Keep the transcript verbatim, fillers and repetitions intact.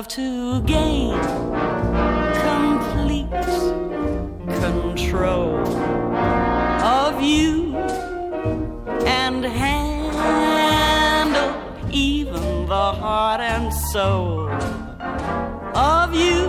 to gain complete control of you and handle even the heart and soul of you.